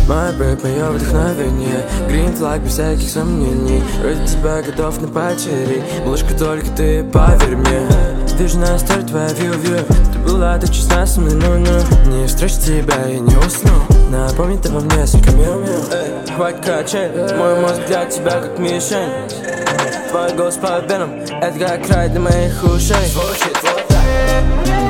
Мой бэйб, мое вдохновение. Green flag без всяких сомнений. Ради тебя готов на потери. Малышка, только ты поверь мне. Вижу на старт твоя view. Ты была так честна со мной, не встречу тебя и не усну. Напомни ты во мне несколько мил-мил. Хватит качать, мой мозг для тебя как мишень. Твой голос по венам, это как рай для моих ушей. Звучит вот так.